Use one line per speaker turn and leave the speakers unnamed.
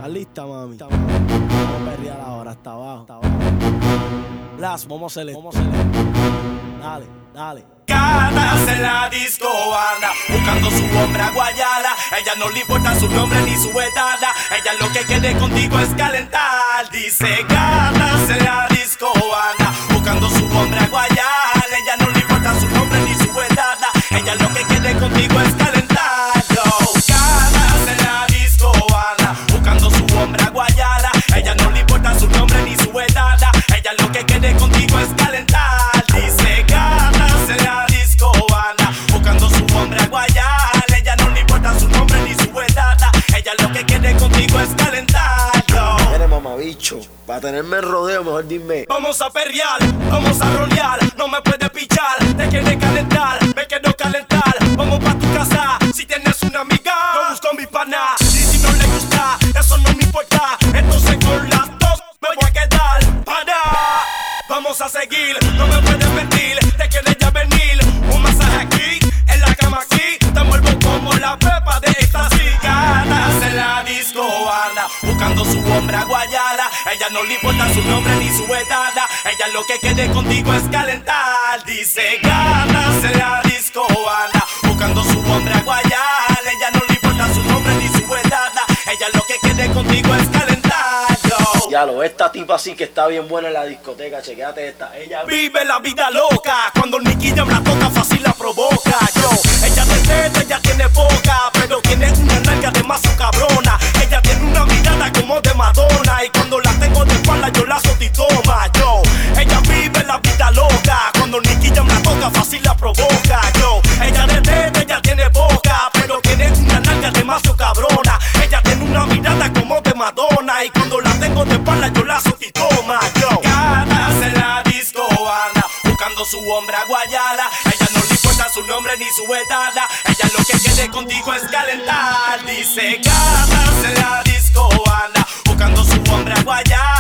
¿Estás lista, mami? Vamos a perrear ahora, hasta abajo. Las, vamos a hacerle. Dale, dale.
Ganas en la disco anda buscando su hombre a Guayala. Ella no le importa su nombre ni su edad. Ella lo que quiere contigo es calentar. Dice ganas en la disco anda buscando su hombre a Guayala. Ella no le importa su nombre ni su edad. Ella lo que quiere contigo es calentar. Yo, ganas en la disco anda buscando su hombre a Guayala. Ella no le importa su nombre ni su edad. Ella lo que quiere contigo es calentar. Dice ganas en la disco anda buscando su hombre a Guayala. Ella no le importa su nombre ni su edad. Ella lo que quiere contigo es calentar.
Mire, mamabicho, para tenerme el rodeo, mejor dime.
Vamos a perrear, vamos a rolear. No me puedes pichar, te quieres calentar. Me quiero calentar, vamos pa' tu casa. Si tienes una amiga, yo busco mi pana. Y si no le gusta, eso no me importa. Entonces con las dos me voy a quedar. Para, vamos a seguir. No me puedes mentir, te quieres ya venir. Un masaje aquí, en la cama aquí. Te envuelvo como la pepa de éxtasis. Ganas en la disco anda buscando su hombre a Guayala. Ella no le importa su nombre ni su edad. Ella lo que quiere contigo es calentar. Dice ganas en la disco anda buscando su hombre a Guayala. Ella no le importa su nombre ni su edad. Ella lo que quiere contigo es calentar. Yo.
Ya lo, esta tipa sí que está bien buena en la discoteca, chequéate esta. Ella
vive la vida loca. Cuando Nicky Jam la toca fácil la provoca. Yo, ella te teta, ella tiene poca, pero tiene una nalga demasiado cabrona. Ella tiene una mirada como de Madonna. Y cuando la tengo de espalda yo la soy toma. Yo, ella vive la vida loca. Cuando Nicky Jam la toca fácil la provoca. Yo, ella te teta, ella tiene poca, pero tiene una nalga demasiado cabrona. Ella tiene una mirada como de Madonna. Y cuando la tengo de espalda yo la soy toma. Yo, ganas en la disco anda buscando su hombre a Guayala. Ella no le importa su nombre ni su edad. Ella lo que quiere contigo es calentar. Dice ganas en la disco anda buscando su hombre a Guayala.